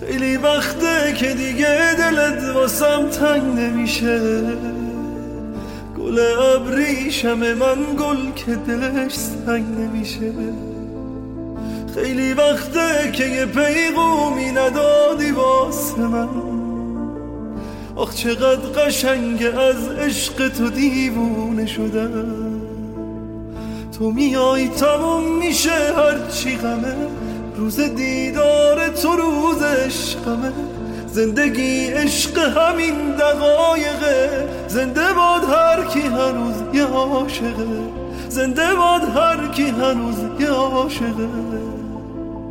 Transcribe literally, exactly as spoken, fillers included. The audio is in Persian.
خیلی وقته که دیگه دلت واسم تنگ نمیشه، گل ابریشم من گل که دلش سنگ نمیشه. خیلی وقته که یه پیغومی ندادی واسه من، آخ چقدر قشنگه از عشق تو دیوونه شدم. تو میای تموم میشه هرچی غمه، روز دیدار تو روز عشقمه. زندگی عشق همین دقایقه، زنده باد هر کی هنوز یه عاشقه، زنده باد هر کی هنوز یه عاشقه.